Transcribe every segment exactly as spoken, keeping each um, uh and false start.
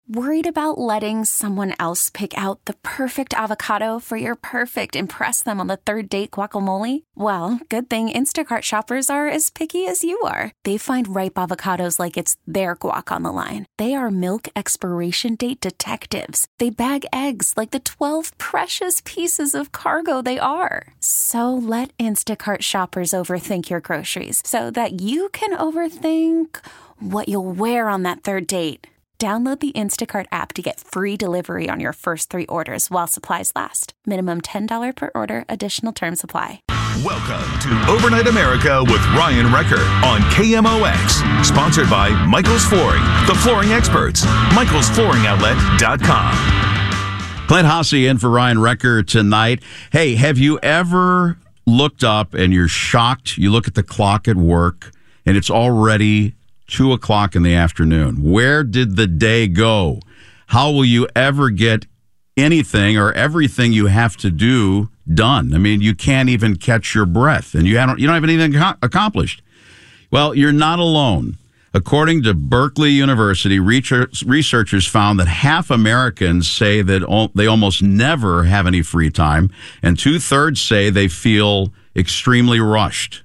Worried about letting someone else pick out the perfect avocado for your perfect impress them on the third date guacamole? Well, good thing Instacart shoppers are as picky as you are. They find ripe avocados like it's their guac on the line. They are milk expiration date detectives. They bag eggs like the twelve precious pieces of cargo they are. So let Instacart shoppers overthink your groceries so that you can overthink what you'll wear on that third date. Download the Instacart app to get free delivery on your first three orders while supplies last. Minimum ten dollars per order. Additional terms apply. Welcome to Overnight America with Ryan Recker on K M O X. Sponsored by Michael's Flooring, the flooring experts. Michaels Flooring Outlet dot com. Clint Hasse in for Ryan Recker tonight. Hey, have you ever looked up and you're shocked? You look at the clock at work and it's already two o'clock in the afternoon. Where did the day go? How will you ever get anything or everything you have to do done? I mean, you can't even catch your breath, and you haven't you don't have anything accomplished. Well, you're not alone. According to Berkeley University, researchers found that half Americans say that they almost never have any free time, and two-thirds say they feel extremely rushed.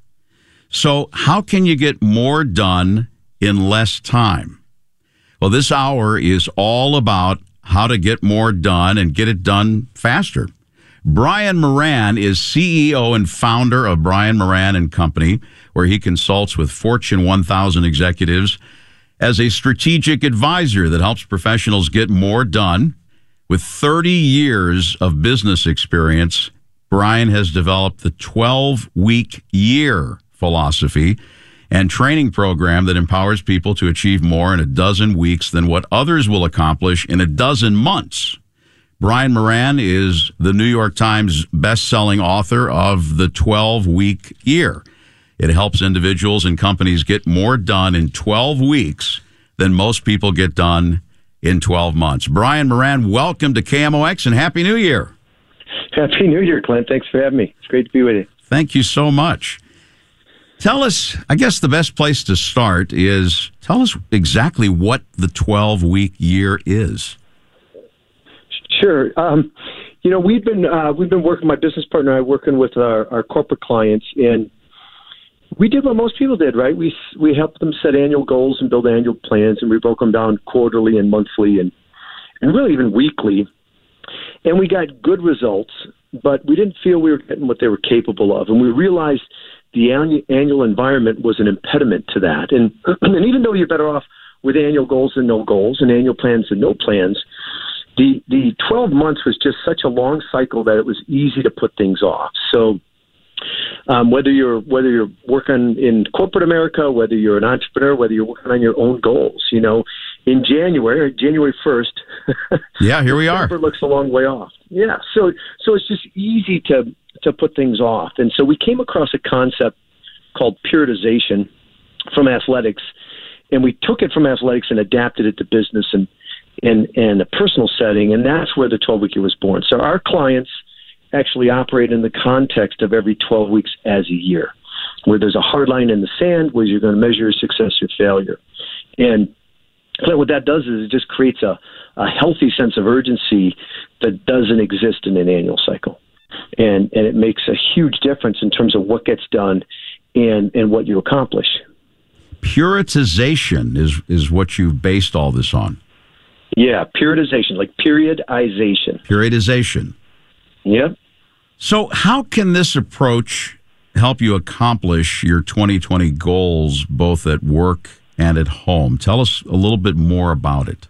So how can you get more done in less time? Well, this hour is all about how to get more done and get it done faster. Brian Moran is C E O and founder of Brian Moran and Company, where he consults with Fortune one thousand executives as a strategic advisor that helps professionals get more done. With thirty years of business experience, Brian has developed the twelve-week year philosophy and training program that empowers people to achieve more in a dozen weeks than what others will accomplish in a dozen months. Brian Moran is the New York Times best-selling author of The twelve-Week Year. It helps individuals and companies get more done in twelve weeks than most people get done in twelve months. Brian Moran, welcome to K M O X and Happy New Year. Happy New Year, Clint. Thanks for having me. It's great to be with you. Thank you so much. Tell us, I guess the best place to start is tell us exactly what the twelve-week year is. Sure. Um, you know, we've been uh, we've been working. My business partner and I working with our, our corporate clients, and we did what most people did, right? We we helped them set annual goals and build annual plans, and we broke them down quarterly and monthly, and and really even weekly. And we got good results, but we didn't feel we were getting what they were capable of, and we realized the annual environment was an impediment to that. And, and even though you're better off with annual goals than no goals and annual plans than no plans, the the twelve months was just such a long cycle that it was easy to put things off. So um, whether you're whether you're working in corporate America, whether you're an entrepreneur, whether you're working on your own goals, you know, in January, January first, yeah, here we are. December looks a long way off. Yeah, so so it's just easy to to put things off. And so we came across a concept called periodization from athletics, and we took it from athletics and adapted it to business and and, and a personal setting, and that's where the twelve-week year was born. So our clients actually operate in the context of every twelve weeks as a year, where there's a hard line in the sand where you're going to measure your success or failure. And what that does is it just creates a, a healthy sense of urgency that doesn't exist in an annual cycle. And and it makes a huge difference in terms of what gets done and, and what you accomplish. Periodization is, is what you've based all this on. Yeah, periodization, like periodization. Periodization. Yep. So how can this approach help you accomplish your twenty twenty goals, both at work and at home? Tell us a little bit more about it.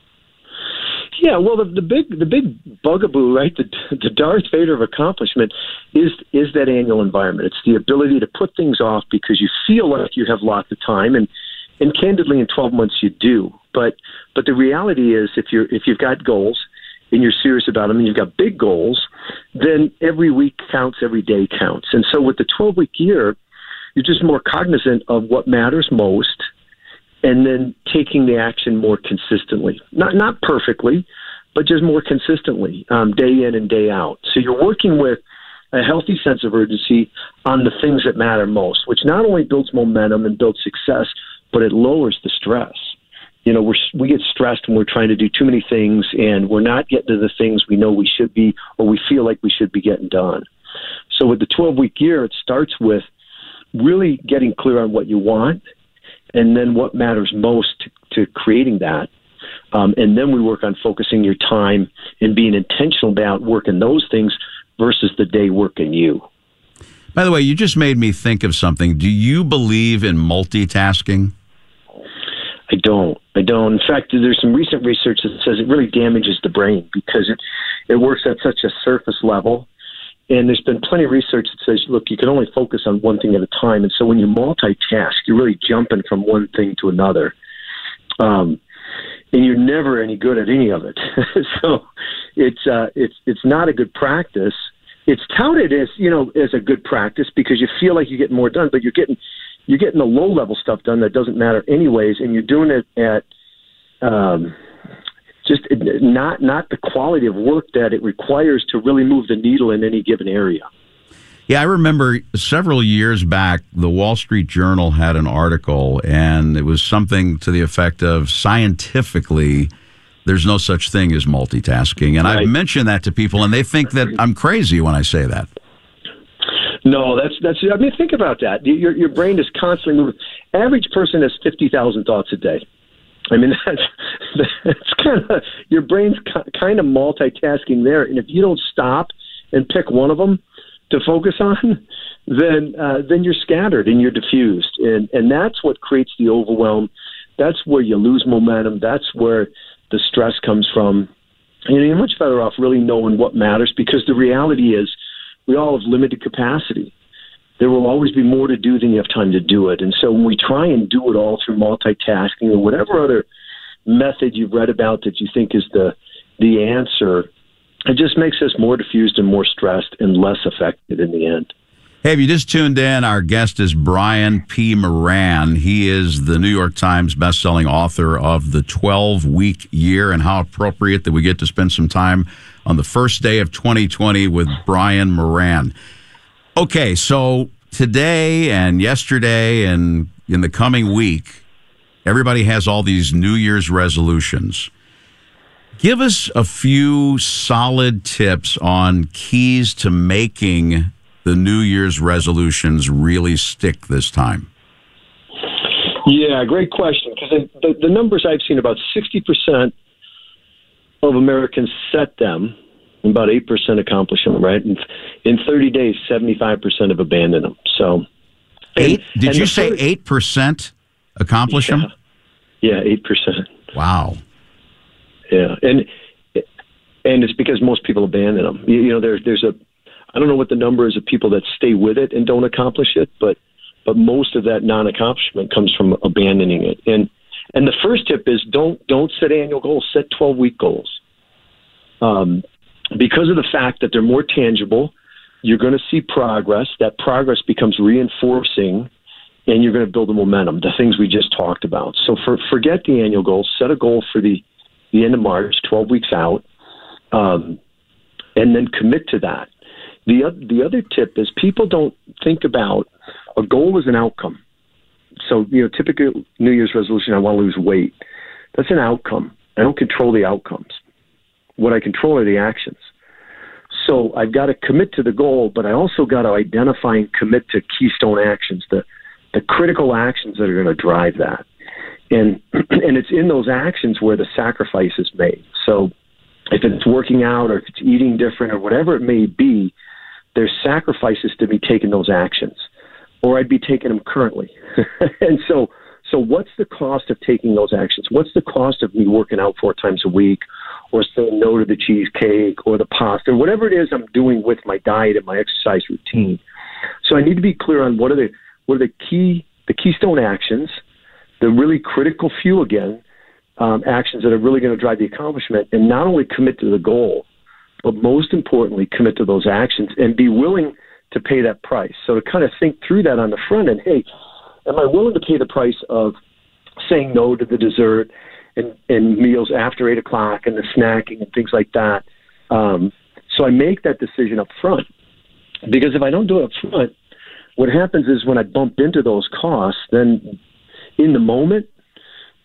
Yeah, well, the, the big the big bugaboo, right, the, the Darth Vader of accomplishment is is that annual environment. It's the ability to put things off because you feel like you have lots of time, and and candidly, in twelve months you do. But but the reality is, if you're if you've got goals and you're serious about them, and you've got big goals, then every week counts, every day counts. And so with the twelve-week year, you're just more cognizant of what matters most, and then taking the action more consistently. Not not perfectly, but just more consistently, um, day in and day out. So you're working with a healthy sense of urgency on the things that matter most, which not only builds momentum and builds success, but it lowers the stress. you know, we're, we get stressed when we're trying to do too many things and we're not getting to the things we know we should be or we feel like we should be getting done. So with the twelve-week year, it starts with really getting clear on what you want and then what matters most to, to creating that. Um, and then we work on focusing your time and being intentional about working those things versus the day working you. By the way, you just made me think of something. Do you believe in multitasking? I don't. I don't. In fact, there's some recent research that says it really damages the brain because it, it works at such a surface level. And there's been plenty of research that says, look, you can only focus on one thing at a time. And so when you multitask, you're really jumping from one thing to another. Um, and you're never any good at any of it. so it's uh, it's it's not a good practice. It's touted as, you know, as a good practice because you feel like you're getting more done, but you're getting you're getting the low level stuff done that doesn't matter anyways, and you're doing it at um, just not not the quality of work that it requires to really move the needle in any given area. Yeah, I remember several years back, the Wall Street Journal had an article, and it was something to the effect of scientifically, there's no such thing as multitasking. And right. I've mentioned that to people, and they think that I'm crazy when I say that. No, that's that's. I mean, think about that. Your your brain is constantly moving. Average person has fifty thousand thoughts a day. I mean, that's that's kind of your brain's kind of multitasking there. And if you don't stop and pick one of them to focus on, then uh, then you're scattered and you're diffused, and and that's what creates the overwhelm. That's where you lose momentum. That's where the stress comes from. And you're much better off really knowing what matters, because the reality is we all have limited capacity. There will always be more to do than you have time to do it. And so when we try and do it all through multitasking or whatever other method you've read about that you think is the the answer, it just makes us more diffused and more stressed and less effective in the end. Hey, if you just tuned in, our guest is Brian P. Moran. He is the New York Times bestselling author of The twelve-Week Year, and how appropriate that we get to spend some time on the first day of twenty twenty with Brian Moran. Okay, so today and yesterday and in the coming week, everybody has all these New Year's resolutions. Give us a few solid tips on keys to making the New Year's resolutions really stick this time. Yeah, great question. Because the, the numbers I've seen, about sixty percent of Americans set them, and about eight percent accomplish them, right? And in thirty days, seventy-five percent have abandoned them. So, eight? And, Did and you say first, eight percent accomplish yeah, them? Yeah, eight percent. Wow. Yeah, and and it's because most people abandon them. You, you know, there's there's a, I don't know what the number is of people that stay with it and don't accomplish it, but but most of that non-accomplishment comes from abandoning it. And and the first tip is don't don't set annual goals. Set twelve-week goals. Um, because of the fact that they're more tangible, you're going to see progress. That progress becomes reinforcing, and you're going to build the momentum, the things we just talked about. So for, forget the annual goals. Set a goal for the, the end of March, twelve weeks out, um, and then commit to that. The, the other tip is people don't think about a goal as an outcome. So, you know, typical New Year's resolution, I want to lose weight. That's an outcome. I don't control the outcomes. What I control are the actions. So I've got to commit to the goal, but I also got to identify and commit to keystone actions, the, the critical actions that are going to drive that. And and it's in those actions where the sacrifice is made. So if it's working out or if it's eating different or whatever it may be, there's sacrifices to be taken those actions, or I'd be taking them currently. and so so what's the cost of taking those actions? What's the cost of me working out four times a week, or saying no to the cheesecake or the pasta, or whatever it is I'm doing with my diet and my exercise routine? So I need to be clear on what are the what are the key the keystone actions, the really critical few again, um, actions that are really going to drive the accomplishment, and not only commit to the goal, but most importantly, commit to those actions and be willing to pay that price. So to kind of think through that on the front end, hey, am I willing to pay the price of saying no to the dessert and, and meals after eight o'clock and the snacking and things like that? Um, so I make that decision up front, because if I don't do it up front, what happens is when I bump into those costs, then in the moment,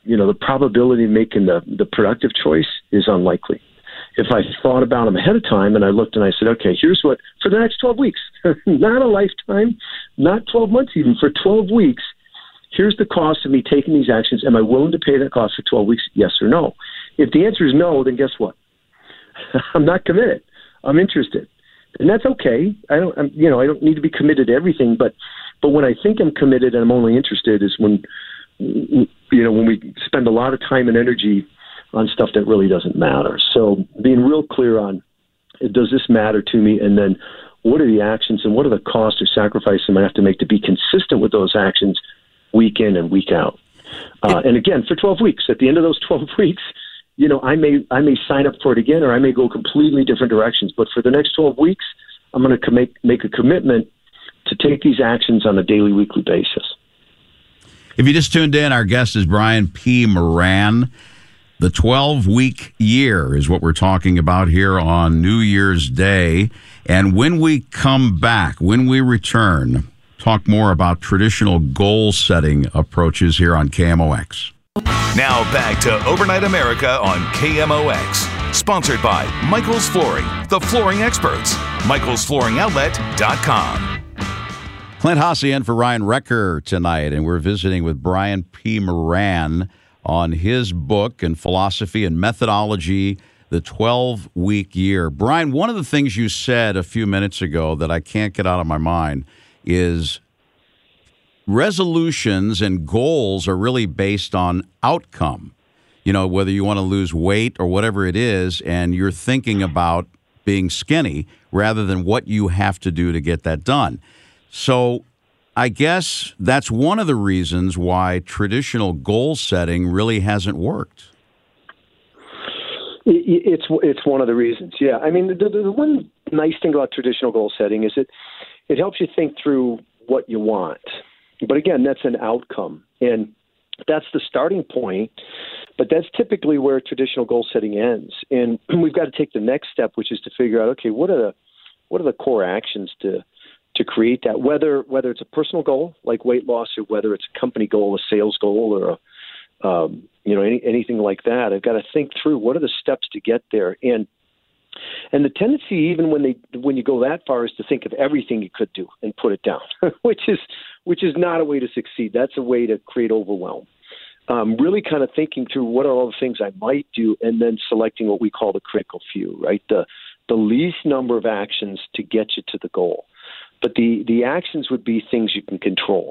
you know, the probability of making the, the productive choice is unlikely. If I thought about them ahead of time and I looked and I said, okay, here's what, for the next twelve weeks, not a lifetime, not twelve months even, for twelve weeks, here's the cost of me taking these actions. Am I willing to pay that cost for twelve weeks? Yes or no? If the answer is no, then guess what? I'm not committed. I'm interested. And that's okay. I don't, I'm, you know, I don't need to be committed to everything, but, but when I think I'm committed and I'm only interested is when, you know, when we spend a lot of time and energy on stuff that really doesn't matter. So being real clear on, does this matter to me? And then what are the actions and what are the costs or sacrifices I have to make to be consistent with those actions week in and week out? Uh, and again, for twelve weeks, at the end of those twelve weeks, you know, I may I may sign up for it again, or I may go completely different directions. But for the next twelve weeks, I'm going to make make a commitment to take these actions on a daily, weekly basis. If you just tuned in, our guest is Brian P. Moran. The twelve-week year is what we're talking about here on New Year's Day. And when we come back, when we return, talk more about traditional goal-setting approaches here on K M O X. Now back to Overnight America on K M O X. Sponsored by Michaels Flooring, the flooring experts. Michaels Flooring Outlet dot com. Clint Hassey in for Ryan Recker tonight, and we're visiting with Brian P. Moran on his book and philosophy and methodology, The twelve-Week Year. Brian, one of the things you said a few minutes ago that I can't get out of my mind is resolutions and goals are really based on outcome. You know, whether you want to lose weight or whatever it is, and you're thinking about being skinny rather than what you have to do to get that done. So I guess that's one of the reasons why traditional goal setting really hasn't worked. It's it's one of the reasons, yeah. I mean, the, the one nice thing about traditional goal setting is it it helps you think through what you want. But again, that's an outcome, and that's the starting point. But that's typically where traditional goal setting ends, and we've got to take the next step, which is to figure out, okay, what are the what are the core actions to to create that, whether whether it's a personal goal like weight loss or whether it's a company goal, a sales goal, or a, um, you know any, anything like that. I've got to think through what are the steps to get there, and and the tendency, even when they when you go that far, is to think of everything you could do and put it down, which is which is not a way to succeed. That's a way to create overwhelm. Um, really kind of thinking through what are all the things I might do, and then selecting what we call the critical few, right? The the least number of actions to get you to the goal. But the, the actions would be things you can control.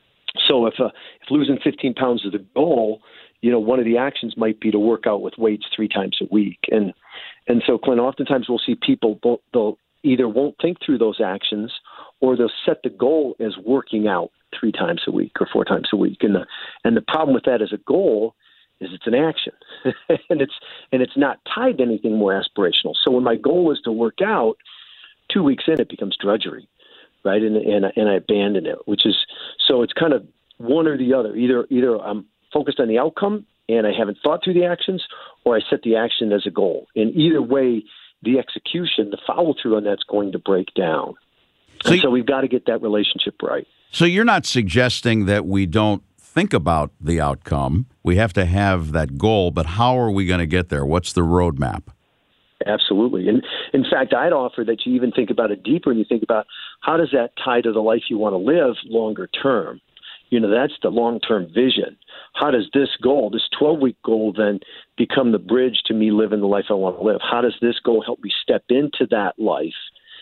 So if uh, if losing fifteen pounds is the goal, you know, one of the actions might be to work out with weights three times a week. And and so, Clint, oftentimes we'll see people, they'll, they'll either won't think through those actions, or they'll set the goal as working out three times a week or four times a week. And the and the problem with that as a goal is it's an action, and it's and it's not tied to anything more aspirational. So when my goal is to work out, two weeks in it becomes drudgery. Right, and and and I abandon it, which is so it's kind of one or the other. Either either I'm focused on the outcome and I haven't thought through the actions, or I set the action as a goal. And either way, the execution, the follow through on that's going to break down. So, and so we've got to get that relationship right. So you're not suggesting that we don't think about the outcome. We have to have that goal, but how are we going to get there? What's the roadmap? Absolutely. And in fact, I'd offer that you even think about it deeper and you think about how does that tie to the life you want to live longer term? You know, that's the long-term vision. How does this goal, this twelve-week goal, then become the bridge to me living the life I want to live? How does this goal help me step into that life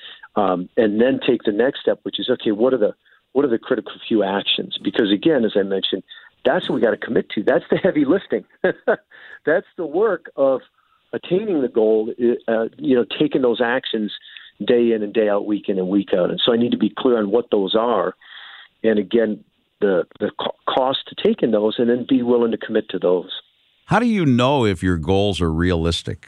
um, and then take the next step, which is, okay, what are the what are the critical few actions? Because, again, as I mentioned, that's what we got to commit to. That's the heavy lifting. That's the work of attaining the goal, uh, you know, taking those actions day in and day out, week in and week out. And so I need to be clear on what those are. And again, the, the co- cost to taking those, and then be willing to commit to those. How do you know if your goals are realistic?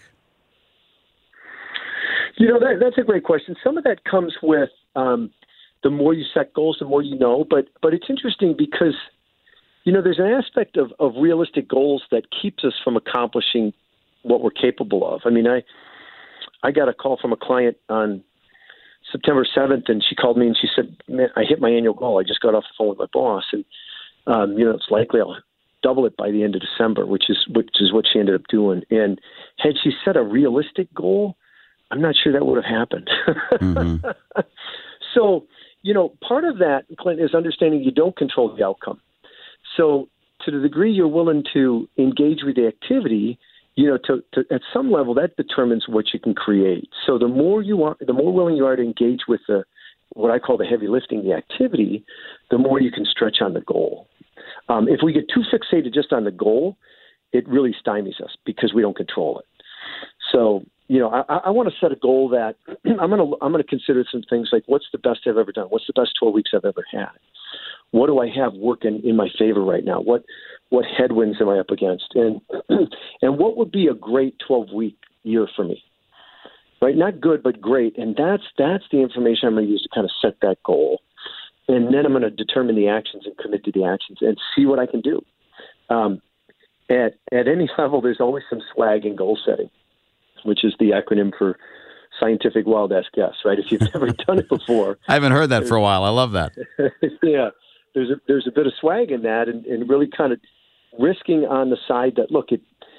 You know, that, that's a great question. Some of that comes with um, the more you set goals, the more you know. But, but it's interesting because, you know, there's an aspect of, of realistic goals that keeps us from accomplishing what we're capable of. I mean, I I got a call from a client on September seventh, and she called me and she said, "Man, I hit my annual goal. I just got off the phone with my boss, and um, you know, it's likely I'll double it by the end of December, which is which is what she ended up doing. And had she set a realistic goal, I'm not sure that would have happened. Mm-hmm. So, you know, part of that, Clint, is understanding you don't control the outcome. So to the degree you're willing to engage with the activity, you know, to, to at some level that determines what you can create. So the more you are, the more willing you are to engage with the what I call the heavy lifting, the activity, the more you can stretch on the goal. Um, if we get too fixated just on the goal, it really stymies us because we don't control it. So, you know, I, I want to set a goal that I'm going to I'm going to consider some things like what's the best I've ever done? What's the best twelve weeks I've ever had? What do I have working in my favor right now? What what headwinds am I up against? And and what would be a great twelve week year for me? Right, not good, but great. And that's that's the information I'm going to use to kind of set that goal. And then I'm going to determine the actions and commit to the actions and see what I can do. Um, at at any level, there's always some swag in goal setting, which is the acronym for scientific wild ass guess, right? If you've never done it before. I haven't heard that for a while. I love that. Yeah, there's a, there's a bit of swag in that and, and really kind of risking on the side that, look, it,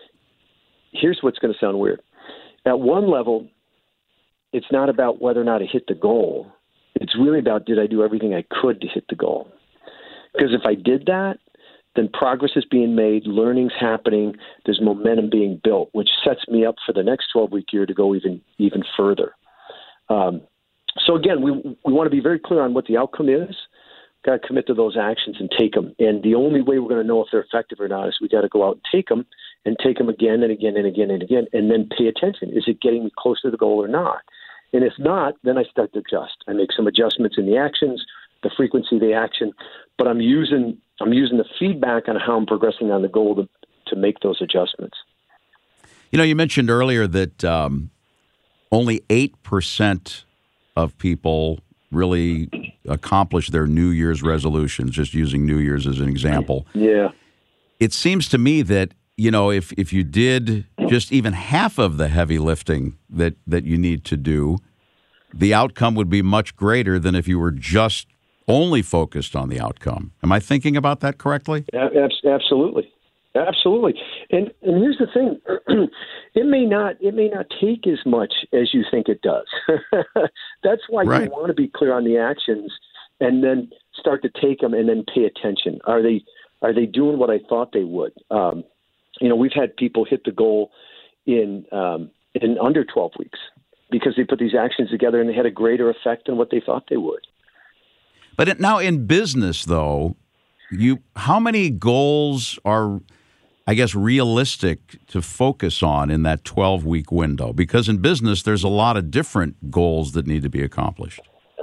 here's what's going to sound weird. At one level, it's not about whether or not I hit the goal. It's really about, did I do everything I could to hit the goal? Because if I did that, then progress is being made, learning's happening, there's momentum being built, which sets me up for the next twelve-week year to go even even further. Um, so again, we we want to be very clear on what the outcome is. Got to commit to those actions and take them. And the only way we're going to know if they're effective or not is we got to go out and take them and take them again and again and again and again, and then pay attention. Is it getting me closer to the goal or not? And if not, then I start to adjust. I make some adjustments in the actions, the frequency of the action, but I'm using I'm using the feedback on how I'm progressing on the goal to, to make those adjustments. You know, you mentioned earlier that um, only eight percent of people really accomplish their New Year's resolutions, just using New Year's as an example. Yeah. It seems to me that, you know, if, if you did just even half of the heavy lifting that, that you need to do, the outcome would be much greater than if you were just only focused on the outcome. Am I thinking about that correctly? Absolutely. Absolutely. And and here's the thing. it may not it may not take as much as you think it does. That's why right. You want to be clear on the actions and then start to take them and then pay attention. Are they are they doing what I thought they would? Um, you know, we've had people hit the goal in um, in under twelve weeks because they put these actions together and they had a greater effect than what they thought they would. But it, now in business, though, you how many goals are, I guess, realistic to focus on in that twelve-week window? Because in business, there's a lot of different goals that need to be accomplished.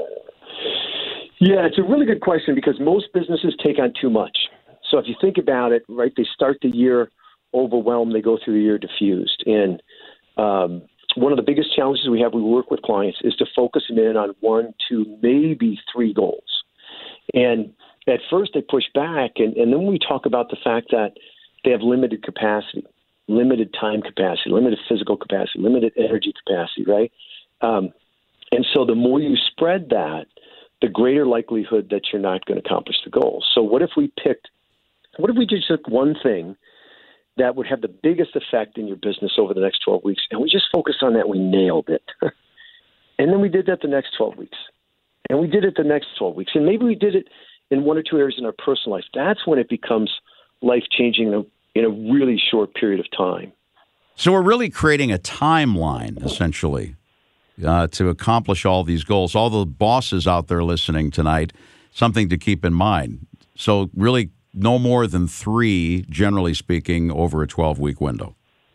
Yeah, it's a really good question because most businesses take on too much. So if you think about it, right, they start the year overwhelmed, they go through the year diffused. And um, one of the biggest challenges we have, we work with clients, is to focus them in on one, two, maybe three goals. And at first they push back, and, and then we talk about the fact that they have limited capacity, limited time capacity, limited physical capacity, limited energy capacity, right? Um, and so the more you spread that, the greater likelihood that you're not going to accomplish the goal. So what if we picked, what if we just took one thing that would have the biggest effect in your business over the next twelve weeks, and we just focused on that, we nailed it. And then we did that the next twelve weeks. And we did it the next twelve weeks. And maybe we did it in one or two areas in our personal life. That's when it becomes life-changing in a, in a really short period of time. So we're really creating a timeline, essentially, uh, to accomplish all these goals. All the bosses out there listening tonight, something to keep in mind. So really no more than three, generally speaking, over a twelve-week window.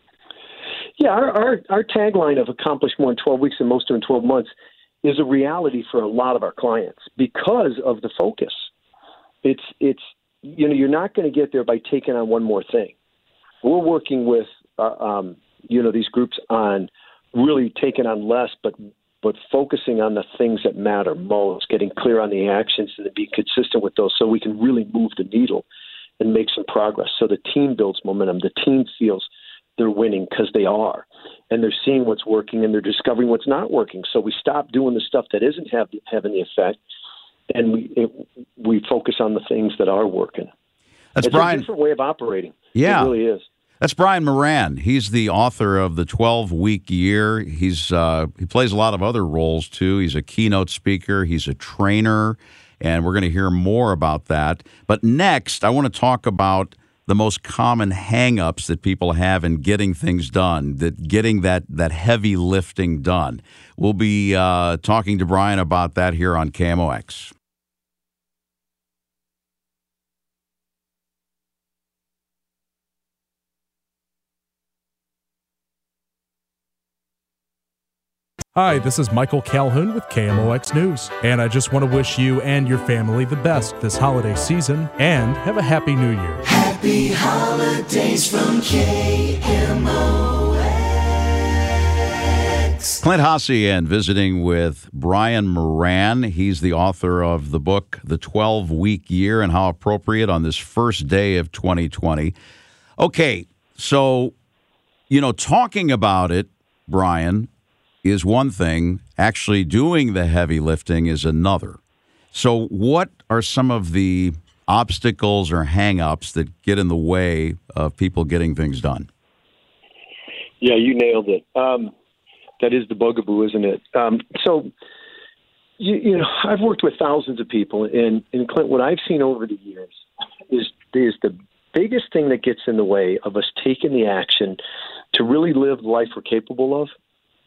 Yeah, our, our, our tagline of accomplish more in twelve weeks and most in twelve months is a reality for a lot of our clients because of the focus. It's, it's you know, you're not going to get there by taking on one more thing. We're working with, uh, um, you know, these groups on really taking on less, but but focusing on the things that matter most, getting clear on the actions and being consistent with those so we can really move the needle and make some progress. So the team builds momentum. The team feels they're winning because they are, and they're seeing what's working and they're discovering what's not working. So we stop doing the stuff that isn't have, having the effect, and we it, we focus on the things that are working. That's it's Brian. a different way of operating. Yeah. It really is. That's Brian Moran. He's the author of the twelve-week year. He's uh, he plays a lot of other roles, too. He's a keynote speaker. He's a trainer, and we're going to hear more about that. But next, I want to talk about the most common hang-ups that people have in getting things done, that getting that, that heavy lifting done. We'll be uh, talking to Brian about that here on K M O X. Hi, this is Michael Calhoun with K M O X News, and I just want to wish you and your family the best this holiday season, and have a Happy New Year. Happy holidays from K M O X. Clint Hassian visiting with Brian Moran. He's the author of the book, The twelve-Week Year, and How Appropriate on this first day of twenty twenty. Okay, so, you know, talking about it, Brian, is one thing. Actually doing the heavy lifting is another. So what are some of the obstacles or hang-ups that get in the way of people getting things done? Yeah, you nailed it. Um, that is the bugaboo, isn't it? Um, so, you, you know, I've worked with thousands of people, and, and Clint, what I've seen over the years is, is the biggest thing that gets in the way of us taking the action to really live the life we're capable of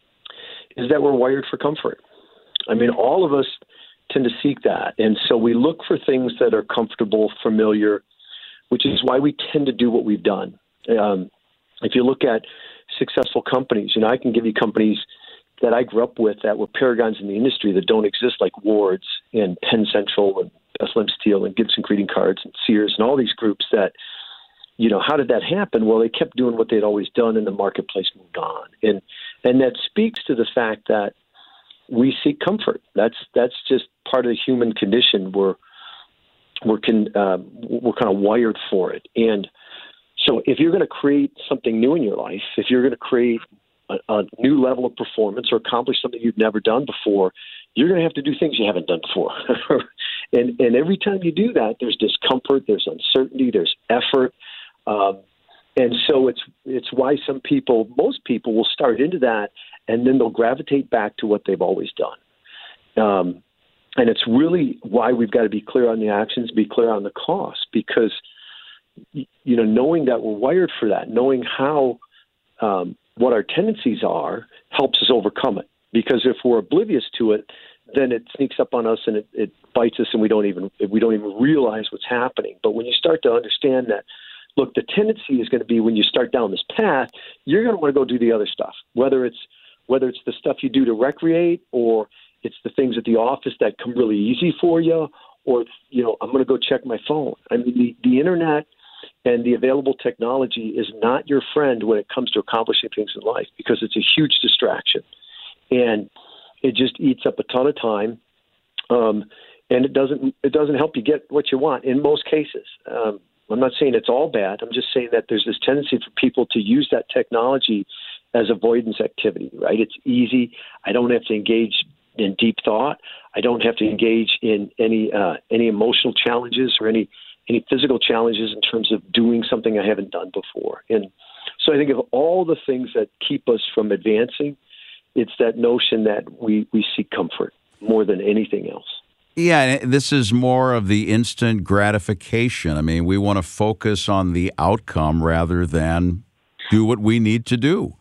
is that we're wired for comfort. I mean, all of us tend to seek that. And so we look for things that are comfortable, familiar, which is why we tend to do what we've done. Um, if you look at successful companies, you know, I can give you companies that I grew up with that were paragons in the industry that don't exist, like Ward's and Penn Central and S L M Steel and Gibson Greeting Cards and Sears and all these groups that, you know, how did that happen? Well, they kept doing what they'd always done, and the marketplace moved on. And and that speaks to the fact that we seek comfort. That's that's just part of the human condition. We're we're can, uh, we're kind of wired for it. And so, if you're going to create something new in your life, if you're going to create a, a new level of performance or accomplish something you've never done before, you're going to have to do things you haven't done before. and and every time you do that, there's discomfort, there's uncertainty, there's effort. Um, and so it's it's why some people, most people, will start into that, and then they'll gravitate back to what they've always done. Um, and it's really why we've got to be clear on the actions, be clear on the cost, because you know, knowing that we're wired for that, knowing how um, what our tendencies are, helps us overcome it. Because if we're oblivious to it, then it sneaks up on us and it, it bites us, and we don't even we don't even realize what's happening. But when you start to understand that, look, the tendency is going to be when you start down this path, you're going to want to go do the other stuff, whether it's whether it's the stuff you do to recreate, or it's the things at the office that come really easy for you, or, you know, I'm going to go check my phone. I mean, the, the internet and the available technology is not your friend when it comes to accomplishing things in life, because it's a huge distraction, and it just eats up a ton of time, um, and it doesn't it doesn't help you get what you want in most cases. Um, I'm not saying it's all bad. I'm just saying that there's this tendency for people to use that technology as avoidance activity, right? It's easy. I don't have to engage in deep thought. I don't have to engage in any uh, any emotional challenges or any any physical challenges in terms of doing something I haven't done before. And so I think of all the things that keep us from advancing, it's that notion that we, we seek comfort more than anything else. Yeah, this is more of the instant gratification. I mean, we want to focus on the outcome rather than do what we need to do.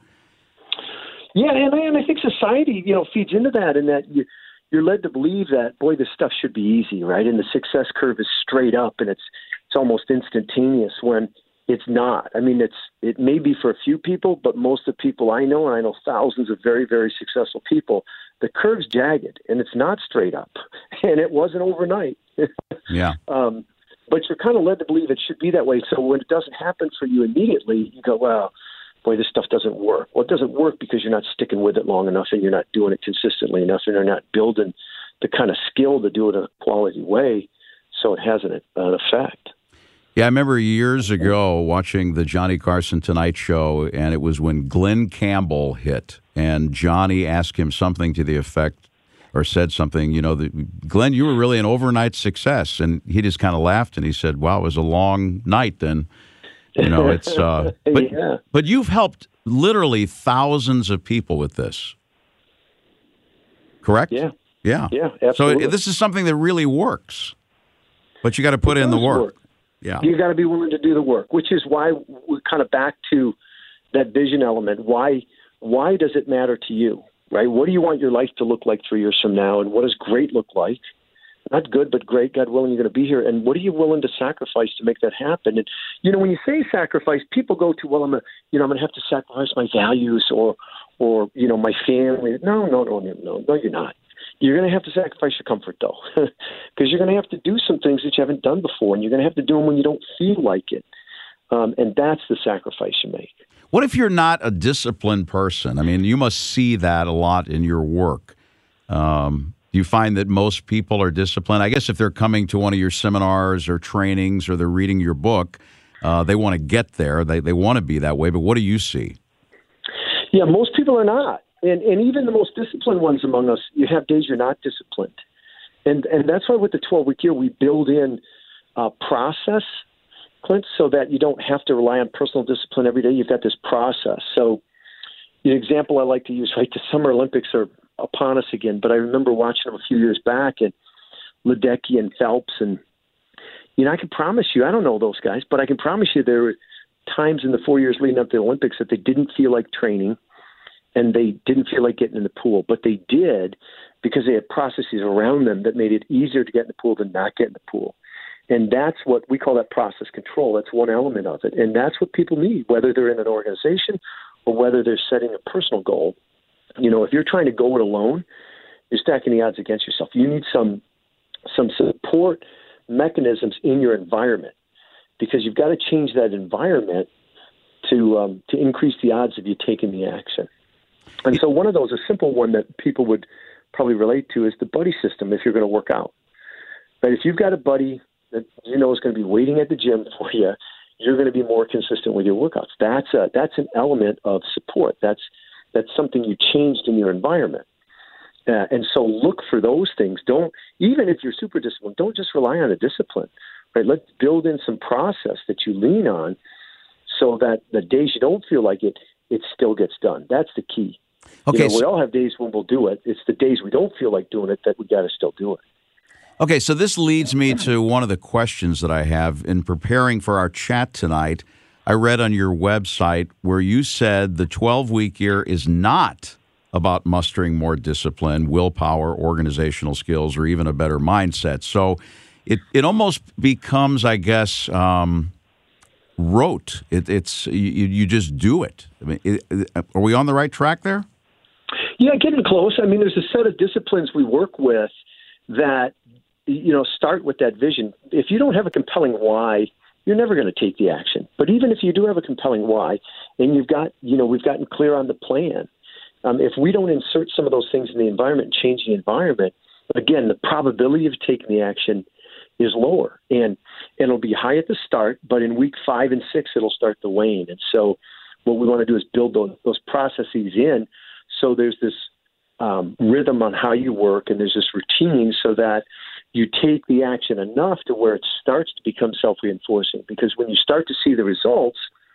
Yeah, and I, and I think society, you know, feeds into that, in that you, you're led to believe that, boy, this stuff should be easy, right? And the success curve is straight up, and it's it's almost instantaneous, when it's not. I mean, it's it may be for a few people, but most of the people I know, and I know thousands of very, very successful people, the curve's jagged, and it's not straight up, and it wasn't overnight. Yeah. Um, but you're kind of led to believe it should be that way. So when it doesn't happen for you immediately, you go, well, boy, this stuff doesn't work. Well, it doesn't work because you're not sticking with it long enough, and you're not doing it consistently enough, and you're not building the kind of skill to do it in a quality way, so it has an, an effect. Yeah, I remember years ago watching the Johnny Carson Tonight Show, and it was when Glenn Campbell hit, and Johnny asked him something to the effect or said something, you know, that, Glenn, you were really an overnight success. And he just kind of laughed and he said, wow, it was a long night then. You know, it's, uh, but, yeah. but you've helped literally thousands of people with this. Correct? Yeah. Yeah. Yeah, absolutely. So this is something that really works, but you got to put It in the does work. work. Yeah. You got to be willing to do the work, which is why we're kind of back to that vision element. Why, why does it matter to you, right? What do you want your life to look like three years from now? And what does great look like? Not good, but great. God willing, you're going to be here. And what are you willing to sacrifice to make that happen? And, you know, when you say sacrifice, people go to, well, I'm a, you know, I'm going to have to sacrifice my values or, or, you know, my family. No, no, no, no, no, no, you're not. You're going to have to sacrifice your comfort, though, because you're going to have to do some things that you haven't done before, and you're going to have to do them when you don't feel like it. Um, and that's the sacrifice you make. What if you're not a disciplined person? I mean, you must see that a lot in your work. Um, do you find that most people are disciplined? I guess if they're coming to one of your seminars or trainings or they're reading your book, uh, they want to get there. They, they want to be that way. But what do you see? Yeah, most people are not. And and even the most disciplined ones among us, you have days you're not disciplined. And and that's why with the twelve-week year, we build in uh, process, Clint, so that you don't have to rely on personal discipline every day. You've got this process. So the example I like to use, right, the Summer Olympics are upon us again, but I remember watching them a few years back, and Ledecky and Phelps, and, you know, I can promise you, I don't know those guys, but I can promise you there were times in the four years leading up to the Olympics that they didn't feel like training, and they didn't feel like getting in the pool, but they did because they had processes around them that made it easier to get in the pool than not get in the pool. And that's what we call that process control. That's one element of it. And that's what people need, whether they're in an organization or whether they're setting a personal goal. You know, if you're trying to go it alone, you're stacking the odds against yourself. You need some some support mechanisms in your environment, because you've got to change that environment to um, to increase the odds of you taking the action. And so one of those, a simple one that people would probably relate to, is the buddy system if you're going to work out. Right? If you've got a buddy that you know is going to be waiting at the gym for you, you're going to be more consistent with your workouts. That's a, that's an element of support. That's that's something you changed in your environment. Uh, and so look for those things. Don't, even if you're super disciplined, don't just rely on the discipline. Right? Let's build in some process that you lean on so that the days you don't feel like it, it still gets done. That's the key. Okay, you know, so, we all have days when we'll do it. It's the days we don't feel like doing it that we got to still do it. okay, so this leads me to one of the questions that I have. In preparing for our chat tonight, I read on your website where you said the twelve-week year is not about mustering more discipline, willpower, organizational skills, or even a better mindset. So it, it almost becomes, I guess, um, rote. It, it's you, you just do it. I mean, it, it, are we on the right track there? Yeah, getting close. I mean, there's a set of disciplines we work with that, you know, start with that vision. If you don't have a compelling why, you're never going to take the action. But even if you do have a compelling why, and you've got, you know, we've gotten clear on the plan, um, if we don't insert some of those things in the environment and change the environment, again, the probability of taking the action is lower. And, and it'll be high at the start, but in week five and six, it'll start to wane. And so what we want to do is build those, those processes in so there's this um, rhythm on how you work, and there's this routine so that you take the action enough to where it starts to become self-reinforcing. Because when you start to see the results,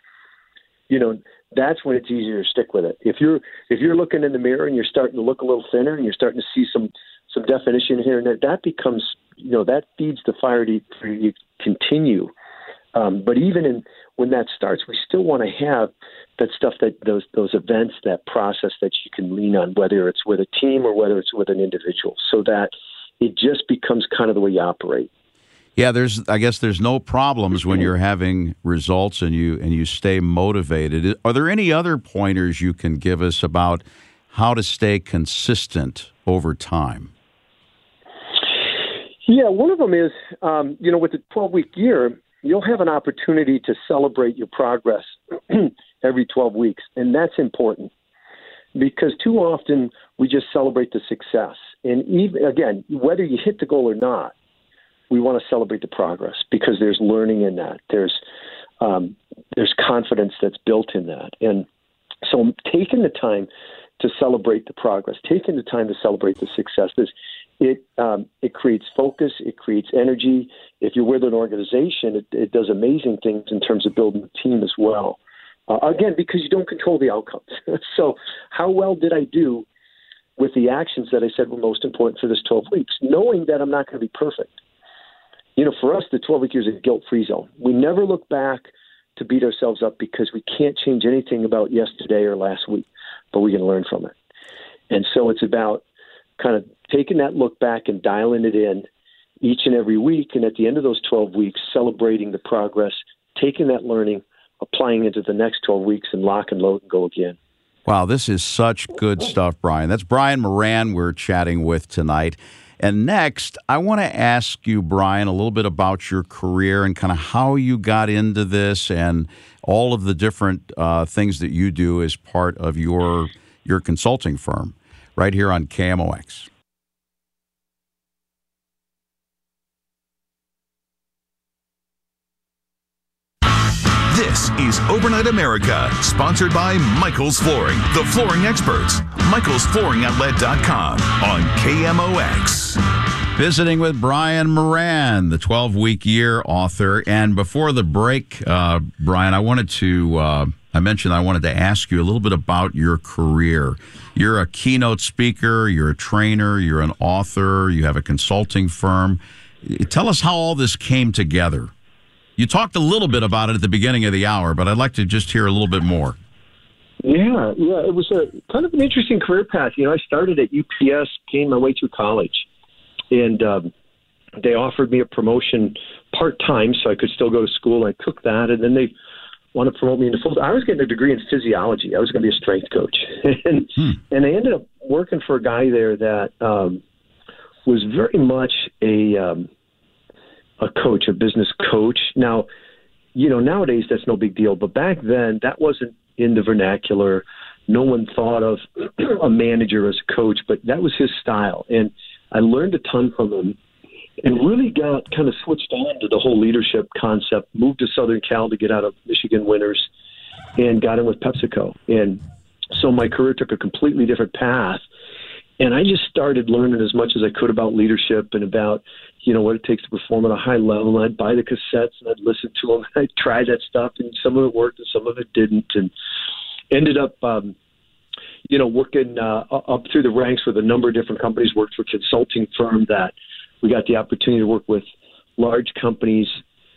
you know, that's when it's easier to stick with it. If you're if you're looking in the mirror and you're starting to look a little thinner and you're starting to see some some definition here and there, that becomes, you know, that feeds the fire to, for you to continue. Um, but even in when that starts, we still want to have that stuff, that those those events, that process that you can lean on, whether it's with a team or whether it's with an individual, so that it just becomes kind of the way you operate. Yeah, there's. I guess there's no problems when you're having results and you and you stay motivated. Are there any other pointers you can give us about how to stay consistent over time? Yeah, one of them is, um, you know, with the twelve-week year, you'll have an opportunity to celebrate your progress every twelve weeks, and that's important because too often we just celebrate the success. And even again, whether you hit the goal or not, we want to celebrate the progress because there's learning in that. There's um, there's confidence that's built in that. And so taking the time to to celebrate the progress, taking the time to celebrate the successes. It um, it creates focus. It creates energy. If you're with an organization, it, it does amazing things in terms of building a team as well. Uh, again, because you don't control the outcomes. So how well did I do with the actions that I said were most important for this twelve weeks, knowing that I'm not going to be perfect? You know, for us, the twelve-week year is a guilt-free zone. We never look back to beat ourselves up because we can't change anything about yesterday or last week, but we can learn from it. And so it's about kind of taking that look back and dialing it in each and every week, and at the end of those twelve weeks, celebrating the progress, taking that learning, applying it to the next twelve weeks, and lock and load and go again. Wow, this is such good stuff, Brian. That's Brian Moran we're chatting with tonight. And next, I want to ask you, Brian, a little bit about your career and kind of how you got into this and all of the different uh, things that you do as part of your your consulting firm right here on K M O X. This is Overnight America, sponsored by Michael's Flooring, the flooring experts. Michaels Flooring Outlet dot com on K M O X. Visiting with Brian Moran, the twelve-week year author. And before the break, uh, Brian, I wanted to, uh, I mentioned I wanted to ask you a little bit about your career. You're a keynote speaker, you're a trainer, you're an author, you have a consulting firm. Tell us how all this came together. You talked a little bit about it at the beginning of the hour, but I'd like to just hear a little bit more. Yeah, yeah, it was a kind of an interesting career path. You know, I started at U P S, came my way through college, and um, they offered me a promotion part-time so I could still go to school. I took that, and then they wanted to promote me into full. I was getting a degree in physiology. I was going to be a strength coach. and, hmm. and I ended up working for a guy there that um, was very much a um, – a coach, a business coach. Now, you know, nowadays that's no big deal, but back then that wasn't in the vernacular. No one thought of a manager as a coach, but that was his style. And I learned a ton from him and really got kind of switched on to the whole leadership concept, moved to Southern Cal to get out of Michigan winters and got in with PepsiCo. And so my career took a completely different path. And I just started learning as much as I could about leadership and about, you know, what it takes to perform at a high level. And I'd buy the cassettes and I'd listen to them. I'd try that stuff, and some of it worked and some of it didn't. And ended up, um, you know, working uh, up through the ranks with a number of different companies. Worked for a consulting firm that we got the opportunity to work with large companies,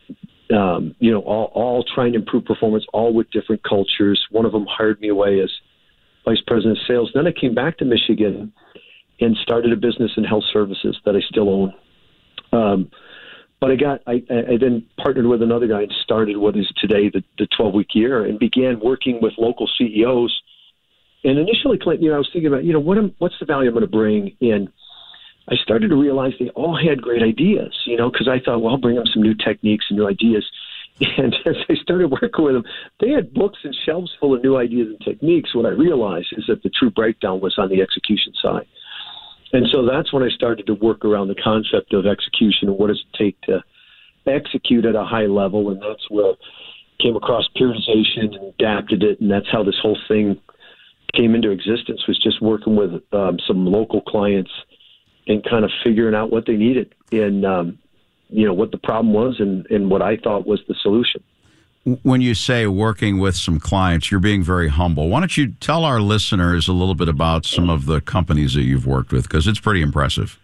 um, you know, all, all trying to improve performance, all with different cultures. One of them hired me away as vice president of sales. Then I came back to Michigan and started a business in health services that I still own. Um, but I got, I, I then partnered with another guy and started what is today the, the twelve-week year, and began working with local C E Os. And initially, you know, I was thinking about, you know, what am, what's the value I'm going to bring? And I started to realize they all had great ideas, you know, because I thought, well, I'll bring them some new techniques and new ideas. And as I started working with them, they had books and shelves full of new ideas and techniques. What I realized is that the true breakdown was on the execution side. And so that's when I started to work around the concept of execution and what does it take to execute at a high level. And that's where I came across periodization and adapted it. And that's how this whole thing came into existence, was just working with um, some local clients and kind of figuring out what they needed and, um, you know, what the problem was and, and what I thought was the solution. When you say working with some clients, you're being very humble. Why don't you tell our listeners a little bit about some of the companies that you've worked with, because it's pretty impressive.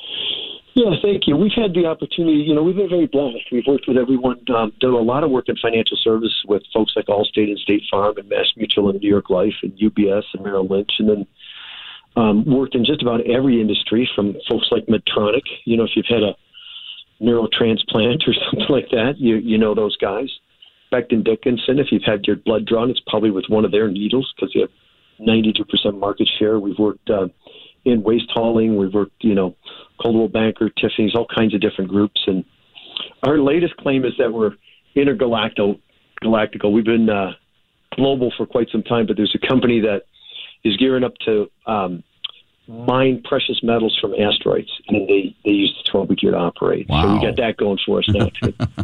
Yeah, thank you. We've had the opportunity, you know, we've been very blessed. We've worked with everyone, um, done a lot of work in financial service with folks like Allstate and State Farm and Mass Mutual and New York Life and U B S and Merrill Lynch, and then um, worked in just about every industry, from folks like Medtronic. You know, if you've had a neurotransplant or something like that, you you know those guys. Becton Dickinson, if you've had your blood drawn, it's probably with one of their needles because they have ninety-two percent market share. We've worked uh, in waste hauling. We've worked, you know, Coldwell Banker, Tiffany's, all kinds of different groups. And our latest claim is that we're intergalactical. Galactical. We've been uh, global for quite some time, but there's a company that is gearing up to um, mine precious metals from asteroids, and they, they use the twelve-week year to operate. Wow. So we got that going for us now, too.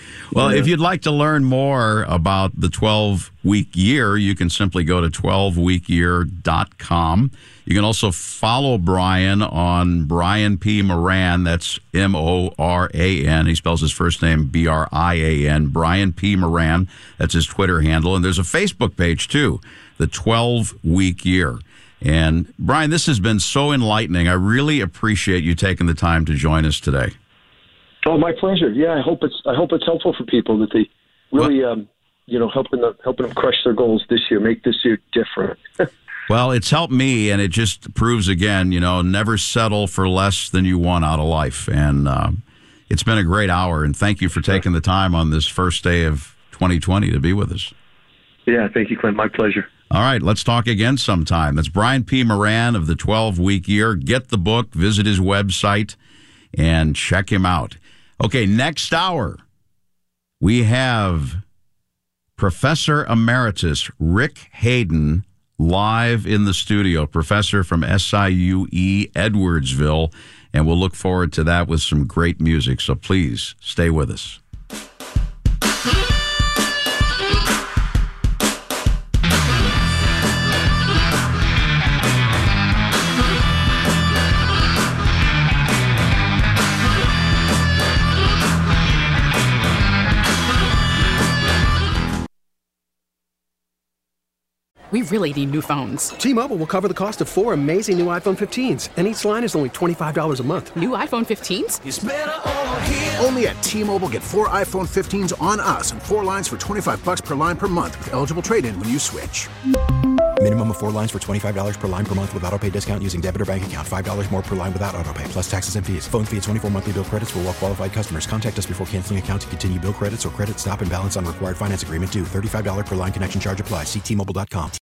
Well, Yeah. if you'd like to learn more about the twelve-week year, you can simply go to twelve week year dot com. You can also follow Brian on Brian P. Moran. That's M O R A N. He spells his first name B R I A N. Brian P. Moran. That's his Twitter handle. And there's a Facebook page, too, the twelve-week year. And, Brian, this has been so enlightening. I really appreciate you taking the time to join us today. Oh, my pleasure. Yeah, I hope it's I hope it's helpful for people that they really, um, you know, helping them helping them crush their goals this year, make this year different. Well, it's helped me, and it just proves again, you know, never settle for less than you want out of life. And uh, it's been a great hour, and thank you for taking the time on this first day of twenty twenty to be with us. Yeah, thank you, Clint. My pleasure. All right, let's talk again sometime. That's Brian P. Moran of the twelve-week year. Get the book, visit his website, and check him out. Okay, next hour, we have Professor Emeritus Rick Hayden live in the studio, professor from S I U E Edwardsville, and we'll look forward to that with some great music. So please stay with us. We really need new phones. T-Mobile will cover the cost of four amazing new iPhone fifteens, and each line is only twenty-five dollars a month. New iPhone fifteens? It's better over here. Only at T-Mobile, get four iPhone fifteens on us and four lines for twenty-five bucks per line per month with eligible trade-in when you switch. Minimum of four lines for twenty-five dollars per line per month with autopay discount using debit or bank account. five dollars more per line without autopay, plus taxes and fees. Phone fee at twenty-four monthly bill credits for well-qualified customers. Contact us before canceling account to continue bill credits or credit stop and balance on required finance agreement due. thirty-five dollars per line connection charge applies. See T Mobile dot com.